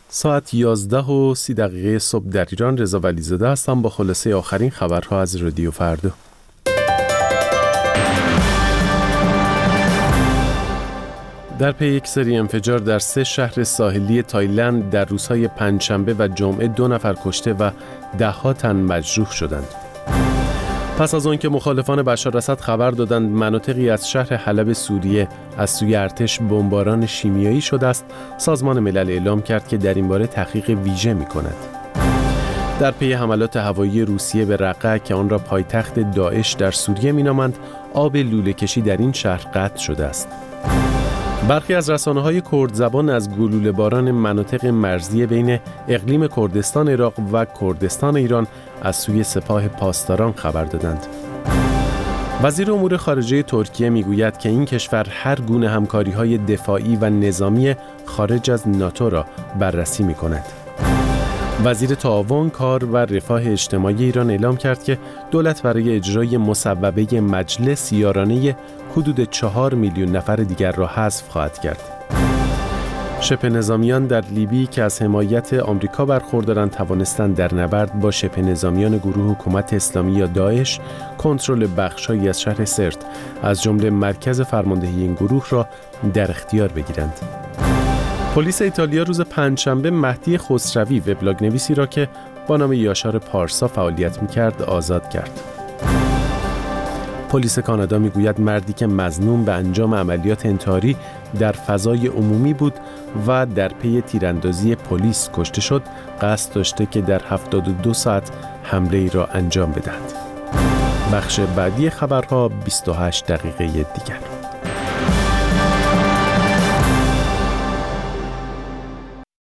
ساعت 11:30 صبح در ایران. رضا ولیزاده هستم با خلاصه آخرین خبرها از رادیو فردا. در پی یک سری انفجار در 3 شهر ساحلی تایلند در روزهای پنجشنبه و جمعه 2 نفر کشته و 10 تن مجروح شدند. پس از آنکه مخالفان بشار اسد خبر دادند مناطقی از شهر حلب سوریه از سوی ارتش بمباران شیمیایی شده است، سازمان ملل اعلام کرد که در این باره تحقیق ویژه می‌کند. در پی حملات هوایی روسیه به رقه که آن را پایتخت داعش در سوریه می‌نامند، آب لوله‌کشی در این شهر قطع شده است. برخی از رسانه‌های کرد زبان از گلوله باران مناطق مرزی بین اقلیم کردستان عراق و کردستان ایران از سوی سپاه پاسداران خبر دادند. وزیر امور خارجه ترکیه میگوید که این کشور هر گونه همکاری‌های دفاعی و نظامی خارج از ناتو را بررسی می‌کند. وزیر تعاون، کار و رفاه اجتماعی ایران اعلام کرد که دولت برای اجرای مصوبه مجلس یارانه حدود 4 میلیون نفر دیگر را حذف خواهد کرد. شبه نظامیان در لیبی که از حمایت آمریکا برخوردارند توانستند در نبرد با شبه نظامیان گروه حکومت اسلامی یا داعش کنترل بخش‌هایی از شهر سرت از جمله مرکز فرماندهی این گروه را در اختیار بگیرند. پلیس ایتالیا روز پنجشنبه مهدی خسروی وبلاگ نویسی را که با نام یاشار پارسا فعالیت می‌کرد آزاد کرد. پلیس کانادا میگوید مردی که مظنون به انجام عملیات انتحاری در فضای عمومی بود و در پی تیراندازی پلیس کشته شد، قصد داشته که در 72 ساعت حمله ای را انجام بدهد. بخش بعدی خبرها 28 دقیقه دیگر.